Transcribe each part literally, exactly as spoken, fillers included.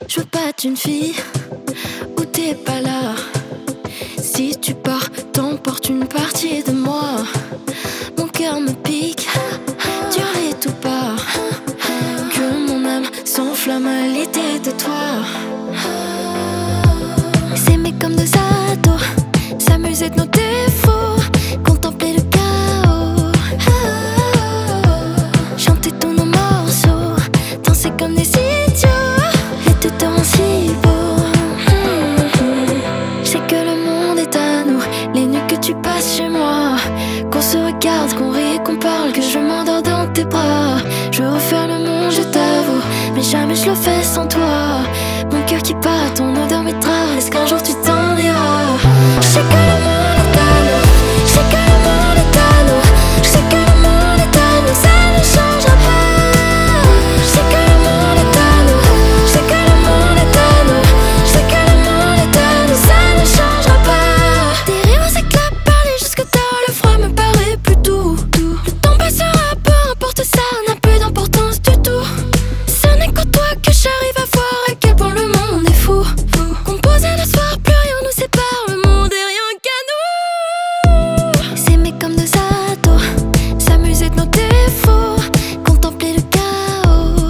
Je veux pas d'une fille où t'es pas là. Si tu pars, t'emportes une partie de moi. Mon cœur me pique, dur et tout part. Que mon âme s'enflamme à l'idée de toi. S'aimer comme deux ados, s'amuser de nos défauts, contempler le chaos, chanter tous nos morceaux, danser comme des idiots, et tout temps si beau. Je sais que le monde est à nous, les nuits que tu passes chez moi, qu'on se regarde, qu'on rit, qu'on parle, que je m'endors dans tes bras. Je veux refaire le monde, je t'avoue, mais jamais je le fais sans toi. Mon cœur qui bat, ton odeur m'étreint, est-ce qu'un jour tu t'en iras? Je sais que le monde est à nous, je sais que le monde est à nous, je sais que le monde est à nous, ça ne changera pas. Je sais que le monde est à nous, je sais que le monde est à nous, je sais que le monde est à nous, ça ne changera pas. Tes rires s'éclatent, parler jusque tard, le froid me paraît plus doux. Le temps passera, peu importe, ça n'a plus d'importance du tout. Ce n'est qu'en toi que j'arrive à voir à quel point le monde est fou. Composé le soir, plus rien nous sépare, le monde est rien qu'à nous. S'aimer comme deux ados, s'amuser de nos défauts, contempler le chaos,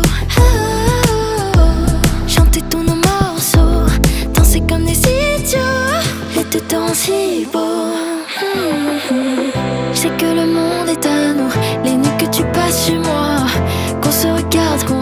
chanter tous nos morceaux, danser comme des idiots, et tout temps si beau. Je sais que le monde est à nous, les nuits que tu passes chez moi, qu'on se regarde, qu'on